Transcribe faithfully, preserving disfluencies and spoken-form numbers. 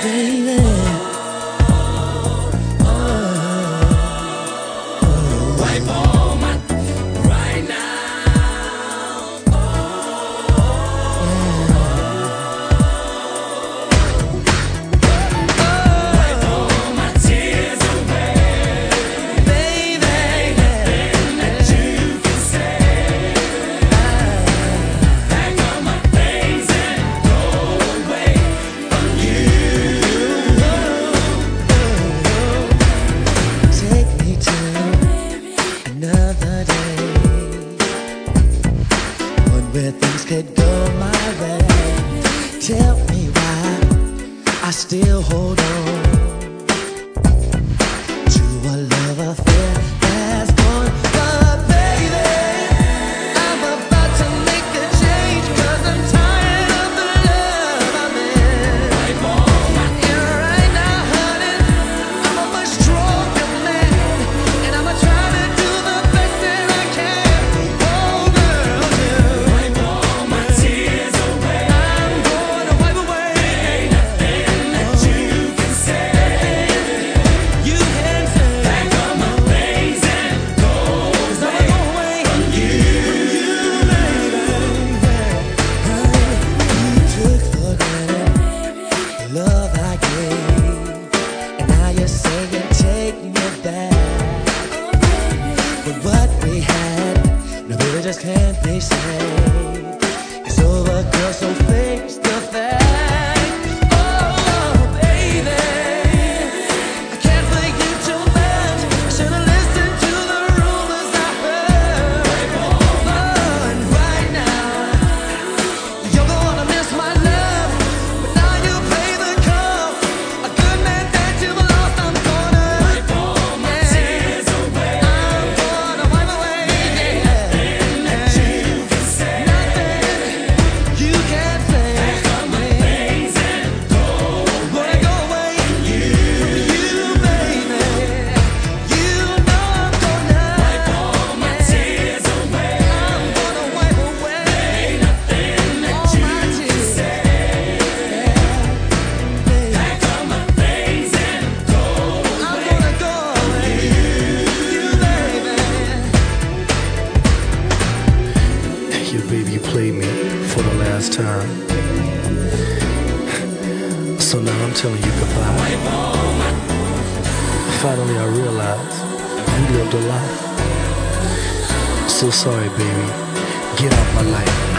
baby. Wipe all my right now. Wipe all my tears away, Baby, nothing that you can say. Pack up my things and go away from you. take me to another day, one where things could go my way. Tell me why I still hold on to a love affair that's gone. But baby, I'm about to make a change, 'cause I'm tired of the love I'm in. Wipe all my And right now, honey, I'm a much stronger man, and I'ma try to do the best that I can. Oh, girl, yeah. wipe all my tears away. I'm gonna wipe away. Ain't nothing that you can say. You can say, Pack up my things and go "'Cause I'ma away go away from you. you, baby. You took for granted the love I gave, and now you're saying take me back. But what we had, no, baby, just can't be saved. It's over, girl, so face the fact. Oh, baby, I can't play you too much. I should've listened to the rumors I heard. But right now, you're gonna miss my love, but now you pay the cost. A good man that you've lost, I'm gonna Wipe all my tears away. I'm gonna wipe away. Nothing that you can say. Nothing you can say. Pack up my things and go away. Wanna go away from you, baby. You know I'm gonna Wipe all my tears away. I'm gonna wipe away Ain't nothing that all you my can tears. say. Baby, Pack up my things and go I'm away. gonna go away from you, baby. Yeah, baby, you played me for the last time. So now I'm telling you goodbye. Wipe all my Finally, I realized you lived a life. So sorry, baby. Get out my life.